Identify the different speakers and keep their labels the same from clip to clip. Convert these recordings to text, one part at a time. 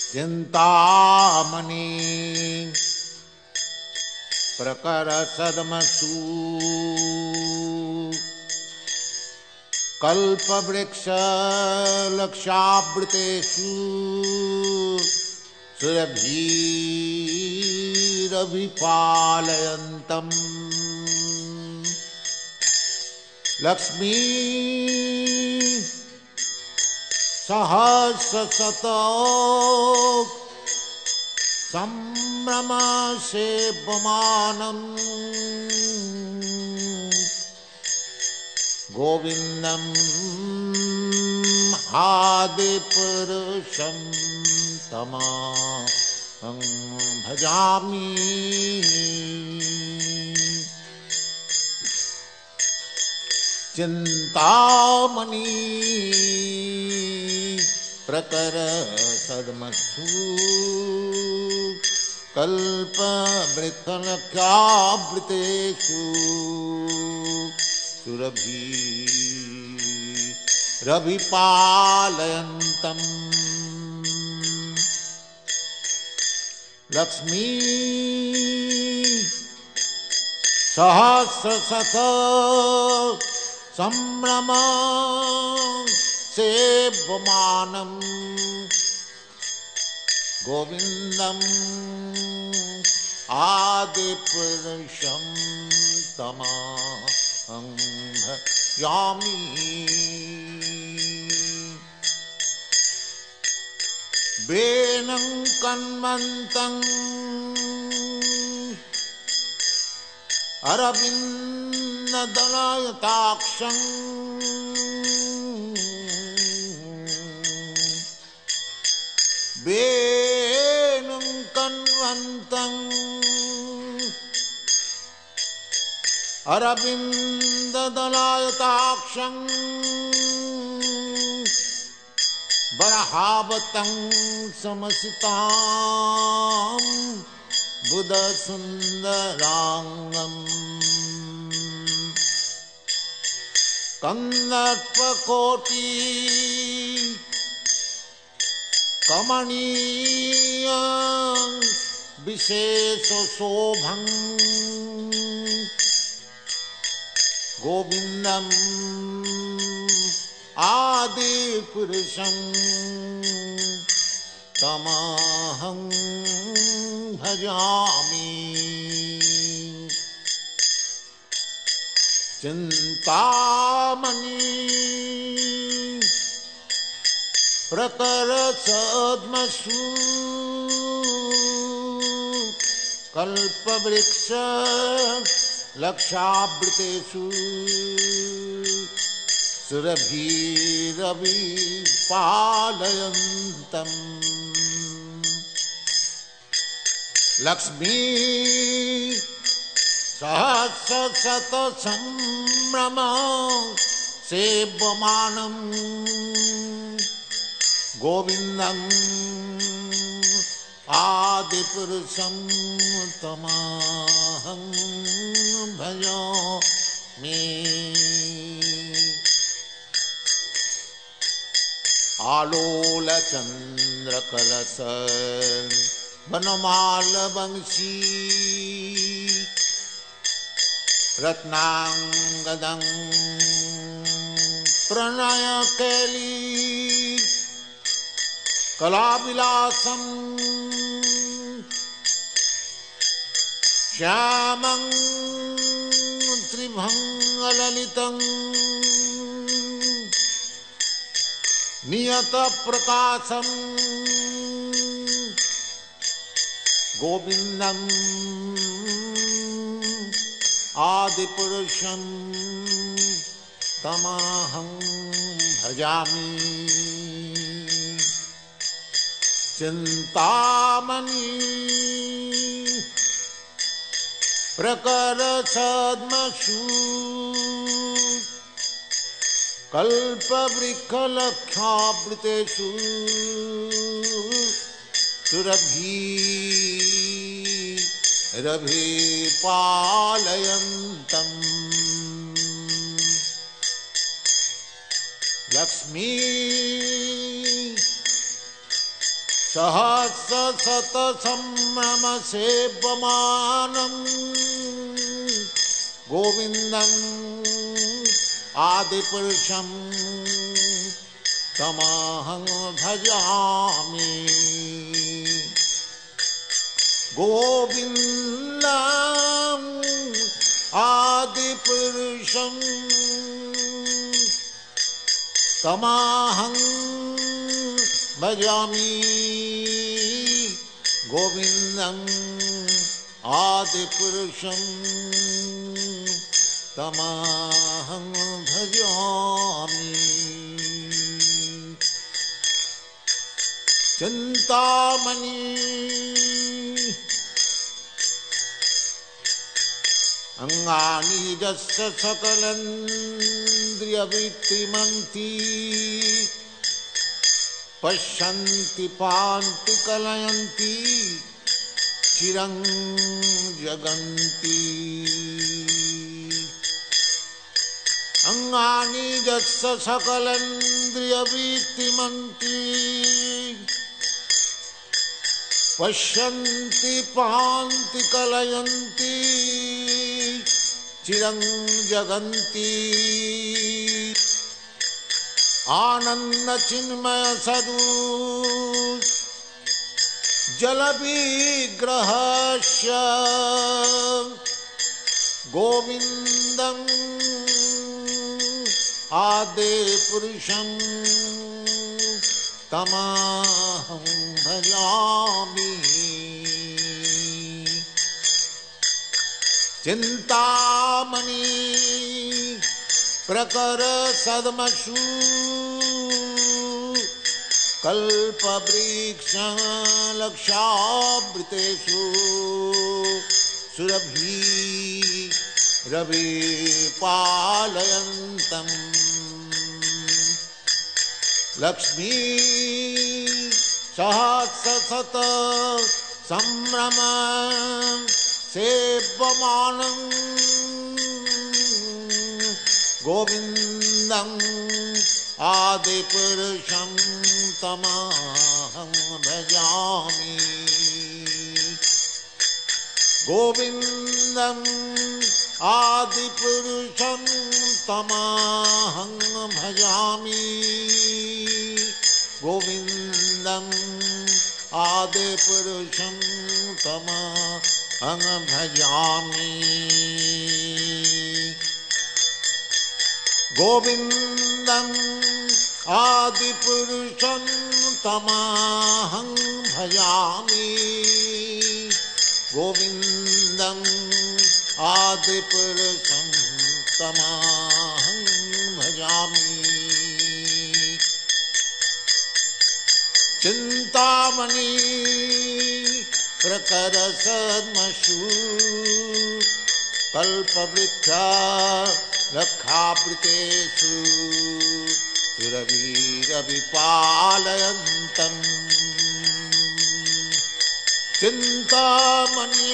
Speaker 1: चिंतामणि प्रकर सदमसु कल्पवृक्ष लक्षावृतेषु सुरभिरभिपालयन्तम् लक्ष्मी सहस्रशतो संभ्रम सेव्यमानम् गोविंदम आदिपुरुषं तमहं भजामि चिंतामणि प्रकर सदमसु कल्पवृक्षलक्षावृतेषु सुरभिरभिपालयन्तम् लक्ष्मी सहस्रशत संभ्रम सेव्यमानम् गोविंदम् आदिपुरुषं तमहं भजामि वेनं कन्वन्तं अरविन्ददलयताक्षं वेनं कन्वन्तं अरविन्ददलयताक्षं बरहावतं समसितां बुधसुन्दराङ्गम् कन्दर्पकोटि कमनीय विशेषशोभं गोविन्दम् आदिपुरुषं तमहं भजामि चिंतामणि प्रकर सद्मसु कल्पवृक्ष लक्षावृतेषु सुरभिरभिपालयन्तम् लक्ष्मी सहस्रशत संभ्रम सेव्यमानम् गोविंदम् आदिपुरुषं तमहं भजामि आलोलचन्द्रकलश वनमालवंशी रत्नांगदं प्रणयकेली कलाविलासं श्यामं त्रिभंगललितं नियतप्रकाशं गोविन्दम् आदिपुरुषं तमहं भजामि चिंतामणि प्रकर सद्मसु कल्पवृक्षलक्षावृतेषु सुरभिरभिपालयन्तम् लक्ष्मी सहस्र शत संभ्रम सेव्यमानम् गोविन्दम् आदिपुरुषम् तमहं भजामि गोविन्दम् आदिपुरुषम् तमहं भजामि गोविन्दम् आदिपुरुषम् तमहं भजामि चिंतामणि अंगानि यस्य सकलेन्द्रियवित्तिमन्ति पश्यन्ति पान्ति कलयन्ति चिरं जगन्ति अंगानि यस्य सकलेन्द्रियवित्तिमन्ति पश्यन्ति पान्ति कलयन्ति चिरं जगन्ति आनंद चिन्मय सदु जल विग्रहस्य गोविन्दम् आदि पुरुषं तमहं भजामि चिंतामणि प्रकर सद्मसु कल्पवृक्ष लक्षावृतेषु सुरभि रवि पालयन्तम् लक्ष्मी सहस्रशत संभ्रम सेव्यमानम् गोविन्दम् आदिपुरुषं तमहं भजामि गोविन्दम् आदिपुरुषं तमहं भजामि गोविन्दम् आदिपुरुषं तमहं भजामि गोविन्दम् आदिपुरुषं तमहं भजामि गोविन्दम् आदिपुरुषं तमहं भजामि चिंतामणि प्रकर सद्मसु कल्पवृक्ष लक्षावृतेषु सुरभिरभिपालयन्तम् Chintamani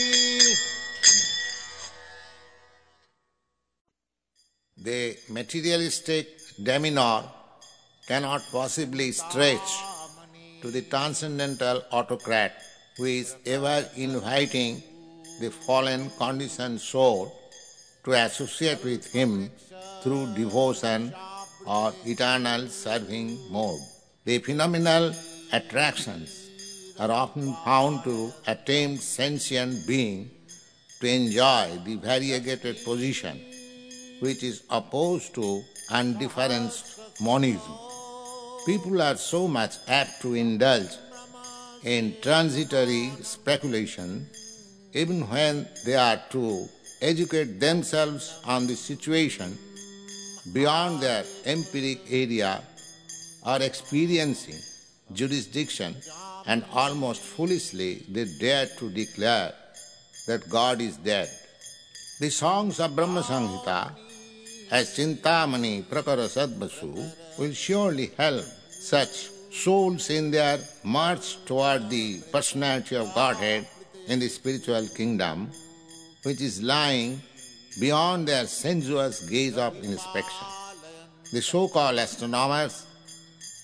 Speaker 1: The materialistic demeanor cannot possibly stretch to the transcendental autocrat who is ever inviting the fallen conditioned soul to associate with him through devotion or eternal serving mode. The phenomenal attractions are often found to attempt sentient being to enjoy the variegated position which is opposed to undifferenced monism. People are so much apt to indulge in transitory speculation even when they are to educate themselves on the situation beyond their empiric area or experiencing jurisdiction, and almost foolishly they dare to declare that God is dead. The songs of Brahma Samhita as Chintamani Prakara Sadvasu will surely help such souls in their march toward the personality of Godhead in the spiritual kingdom, which is lying beyond their sensuous gaze of inspection. The so-called astronomers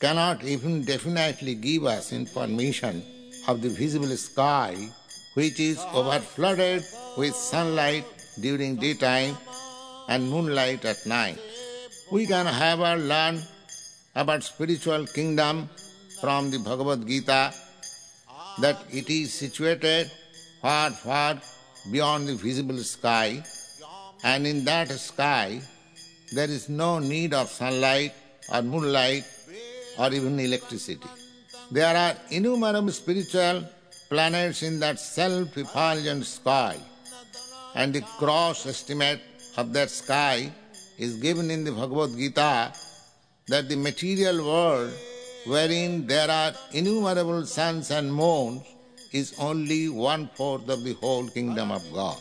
Speaker 1: cannot even definitely give us information of the visible sky, which is overflooded with sunlight during daytime and moonlight at night. We can however learn about spiritual kingdom from the Bhagavad Gita, that it is situated far, far beyond the visible sky, and in that sky there is no need of sunlight or moonlight or even electricity. There are innumerable spiritual planets in that self-effulgent sky, and the gross estimate of that sky is given in the Bhagavad Gita, that the material world, wherein there are innumerable suns and moons, is only 1/4 of the whole kingdom of God.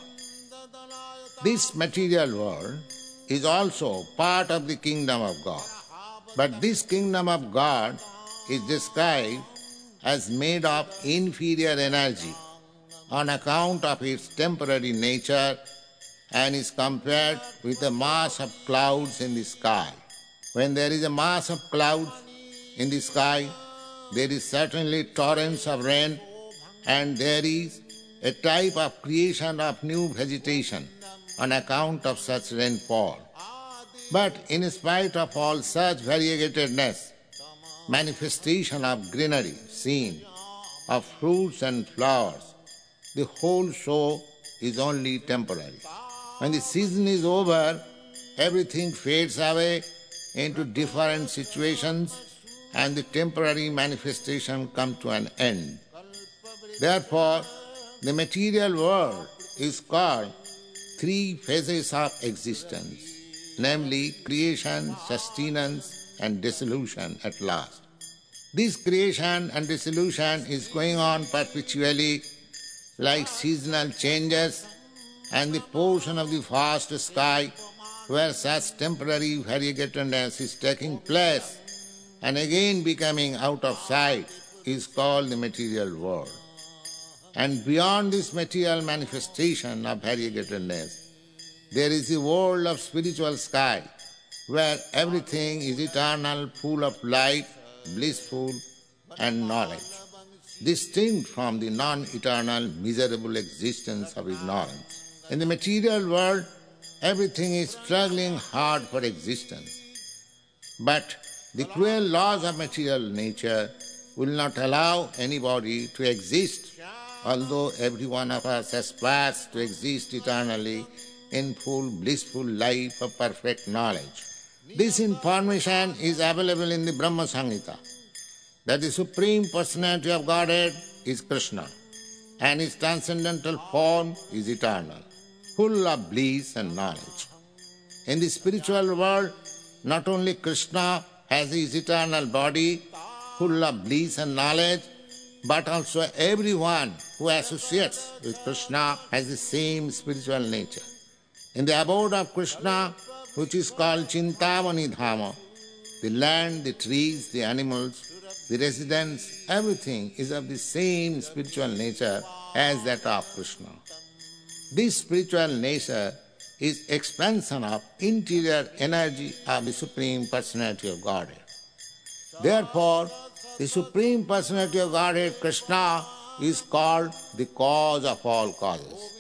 Speaker 1: This material world is also part of the kingdom of God. But this kingdom of God is described as made of inferior energy on account of its temporary nature, and is compared with a mass of clouds in the sky. When there is a mass of clouds in the sky, there is certainly torrents of rain, and there is a type of creation of new vegetation on account of such rainfall. But in spite of all such variegatedness, manifestation of greenery seen, of fruits and flowers, the whole show is only temporary. When the season is over, everything fades away into different situations, and the temporary manifestation comes to an end. Therefore, the material world is called three phases of existence, namely creation, sustenance, and dissolution at last. This creation and dissolution is going on perpetually like seasonal changes, and the portion of the vast sky where such temporary variegatedness is taking place and again becoming out of sight is called the material world. And beyond this material manifestation of variegatedness, there is the world of spiritual sky, where everything is eternal, full of light, blissful, and knowledge, distinct from the non-eternal, miserable existence of ignorance. In the material world, everything is struggling hard for existence. But the cruel laws of material nature will not allow anybody to exist, although every one of us aspires to exist eternally in full blissful life of perfect knowledge. This information is available in the Brahma Samhita, that the Supreme Personality of Godhead is Krishna, and His transcendental form is eternal, full of bliss and knowledge. In the spiritual world, not only Krishna has His eternal body, full of bliss and knowledge, but also everyone who associates with Krishna has the same spiritual nature. In the abode of Krishna, which is called Chintamani Dhama, the land, the trees, the animals, the residents, everything is of the same spiritual nature as that of Krishna. This spiritual nature is expansion of interior energy of the Supreme Personality of Godhead. Therefore, the Supreme Personality of Godhead, Krishna, is called the cause of all causes.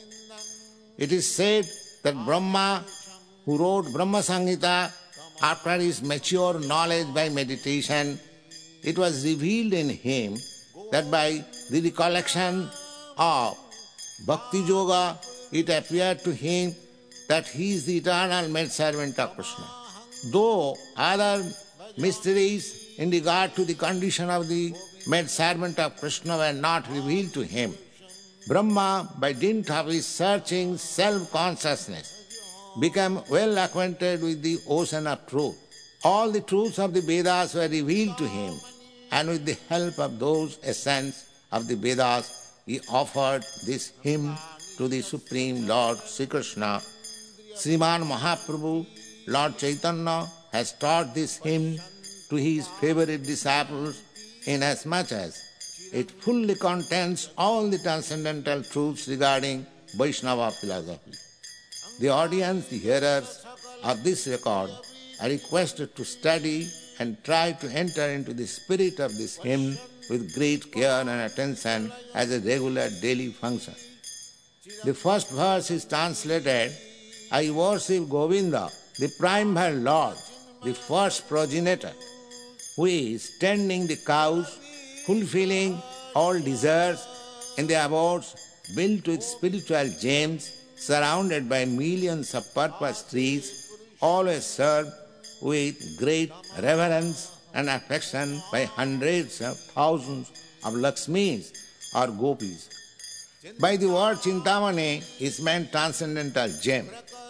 Speaker 1: It is said that Brahma, who wrote Brahma Samhita, after his mature knowledge by meditation, it was revealed in him that by the recollection of Bhakti Yoga, it appeared to him that he is the eternal maidservant of Krishna. Though other mysteries in regard to the condition of the maidservant of Krishna were not revealed to him, Brahma, by dint of his searching self-consciousness, became well acquainted with the ocean of truth. All the truths of the Vedas were revealed to him, and with the help of those essence of the Vedas, he offered this hymn to the Supreme Lord Sri Krishna. Sriman Mahaprabhu, Lord Chaitanya, has taught this hymn to his favorite disciples, inasmuch as it fully contains all the transcendental truths regarding Vaishnava philosophy. The audience, the hearers of this record, are requested to study and try to enter into the spirit of this hymn with great care and attention as a regular daily function. The first verse is translated, I worship Govinda, the primeval Lord, the first progenitor, who is tending the cows, fulfilling all desires in the abodes built with spiritual gems, surrounded by millions of purple trees, always served with great reverence and affection by hundreds of thousands of Lakshmis or Gopis. By the word Chintamani is meant transcendental gem.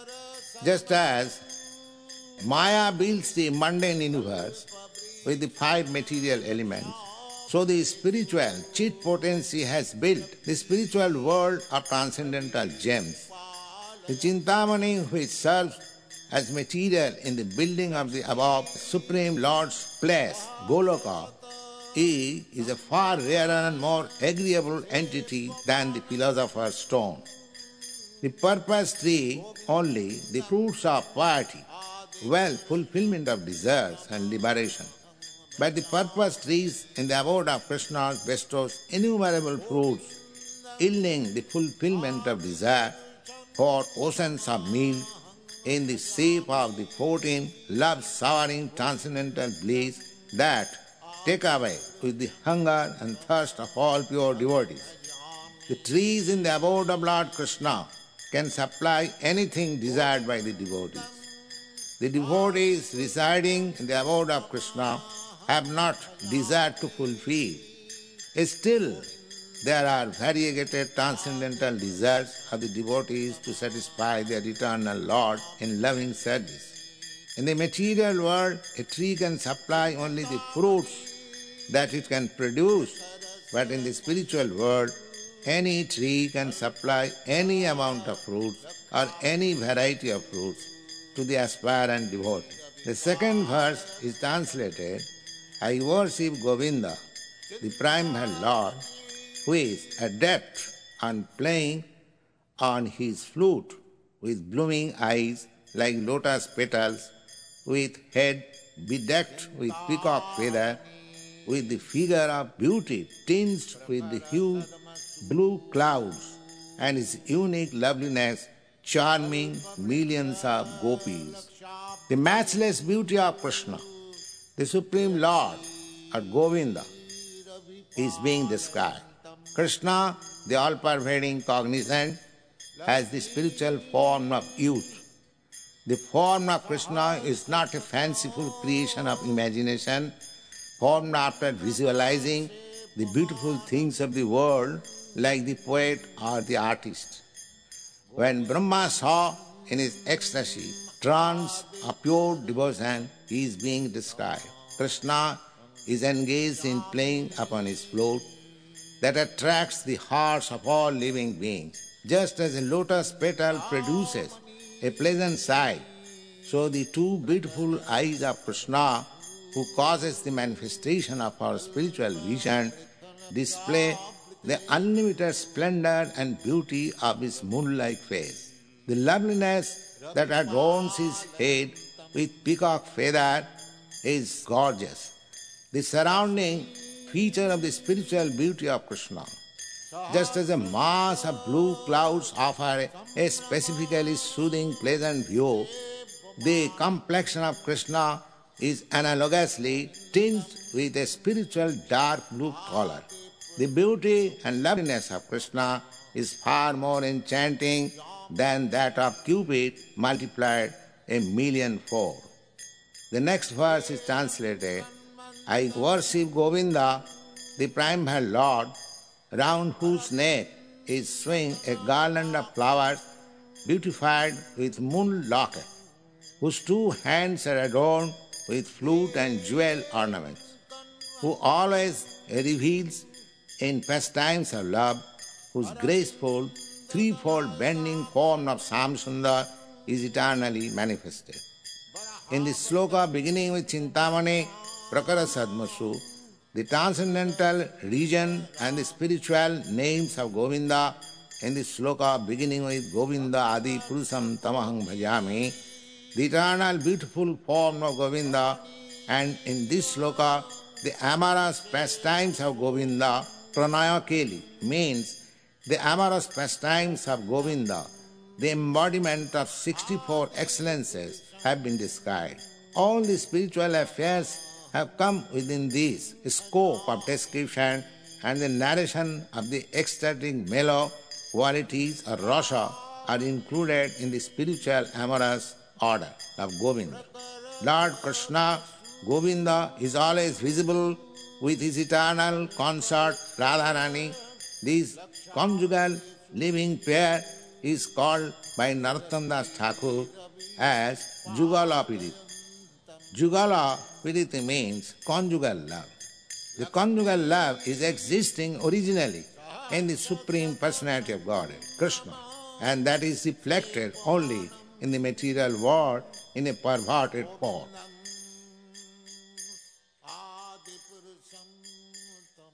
Speaker 1: Just as Maya builds the mundane universe with the five material elements, so the spiritual Chit potency has built the spiritual world of transcendental gems. The Chintamani, which serves as material in the building of the above Supreme Lord's place, Goloka, is a far rarer and more agreeable entity than the philosopher's stone. The purpose tree only, the fruits of piety, wealth, fulfillment of desires and liberation. But the purpose trees in the abode of Krishna bestows innumerable fruits, yielding the fulfillment of desire for oceans of milk in the shape of the 14 love-showering transcendental bliss that take away with the hunger and thirst of all pure devotees. The trees in the abode of Lord Krishna can supply anything desired by the devotees. The devotees residing in the abode of Krishna have not desired to fulfill. Still, there are variegated transcendental desires of the devotees to satisfy their eternal Lord in loving service. In the material world, a tree can supply only the fruits that it can produce, but in the spiritual world, any tree can supply any amount of fruits or any variety of fruits to the aspirant devotee. The second verse is translated, I worship Govinda, the primeval Lord, who is adept on playing on his flute with blooming eyes like lotus petals, with head bedecked with peacock feather, with the figure of beauty tinged with the hue blue clouds, and his unique loveliness charming millions of gopis. The matchless beauty of Krishna, the Supreme Lord, or Govinda, is being described. Krishna, the all-pervading cognizant, has the spiritual form of youth. The form of Krishna is not a fanciful creation of imagination, formed after visualizing the beautiful things of the world like the poet or the artist. When Brahma saw in his ecstasy, trance of pure devotion, he is being described. Krishna is engaged in playing upon his flute that attracts the hearts of all living beings. Just as a lotus petal produces a pleasant sight, so the two beautiful eyes of Krishna, who causes the manifestation of our spiritual vision, display the unlimited splendor and beauty of his moon-like face. The loveliness that adorns his head with peacock feather is gorgeous. The surrounding feature of the spiritual beauty of Krishna. Just as a mass of blue clouds offer a specifically soothing, pleasant view, the complexion of Krishna is analogously tinged with a spiritual dark blue color. The beauty and loveliness of Krishna is far more enchanting than that of Cupid multiplied a millionfold. The next verse is translated, I worship Govinda, the primeval Lord, round whose neck is swing a garland of flowers beautified with moon locket, whose two hands are adorned with flute and jewel ornaments, who always reveals in pastimes of love, whose graceful, threefold bending form of Samsundar is eternally manifested. In the sloka beginning with Chintamani Prakara Sadmasu, the transcendental region and the spiritual names of Govinda, in the sloka beginning with Govinda Adi Purusam Tamahang Bhajami, the eternal beautiful form of Govinda And in this sloka, the amorous pastimes of Govinda, Pranaya Keli, means the amorous pastimes of Govinda, the embodiment of 64 excellences, have been described. All the spiritual affairs have come within this scope of description, and the narration of the ecstatic mellow qualities or rasa are included in the spiritual amorous order of Govinda. Lord Krishna, Govinda, is always visible with his eternal consort Radharani. This conjugal living pair is called by Narottam Das Thakur as Jugala Pirit. Jugala Piriti means conjugal love. The conjugal love is existing originally in the Supreme Personality of Godhead, Krishna, and that is reflected only in the material world in a perverted form.